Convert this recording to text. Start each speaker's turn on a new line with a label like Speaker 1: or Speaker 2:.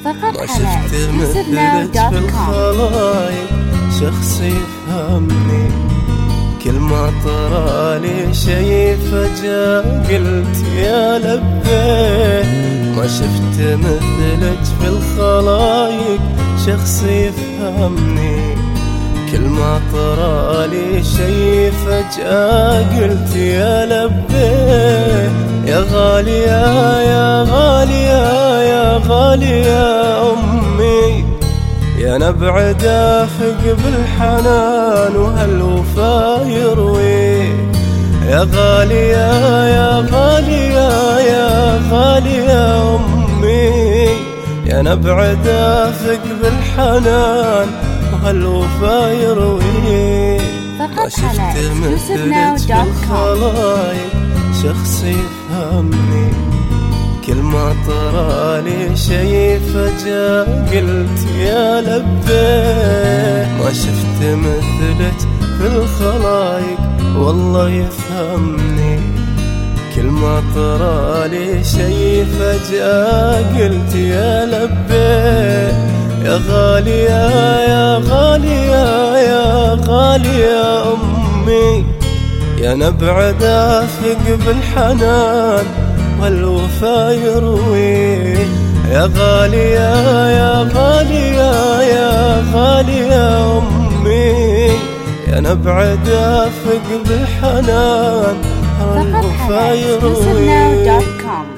Speaker 1: ما شفت مثلك في الخلايق شخص يفهمني، كل ما طرالي شي فجأة قلت يا لبيك. ما شفت مثلك في الخلايق شخص يفهمني، كل ما طرالي شي فجأة قلت يا لبيك. يا غالية يا غالية يا غالية أمي، يا نبع دافق بالحنان وهالوفا يروي. يا غالية يا غالية يا غالية أمي، يا نبع دافق بالحنان وهالوفا يروي. ما شفت مثلك في الخلايق شخص يفهمني، كل ما طرالي شي فجأة قلت يا لبيك. ما شفت مثلك في الخلايق والله يفهمني، كل ما طرالي شي فجأة قلت يا لبيك. يا غالية يا غالية يا غالية أمي، يا نبع دافق بالحنان والوفا يروي. يا غالية يا غالية يا غالية أمي، يا نبع دافق بالحنان والوفا يروي.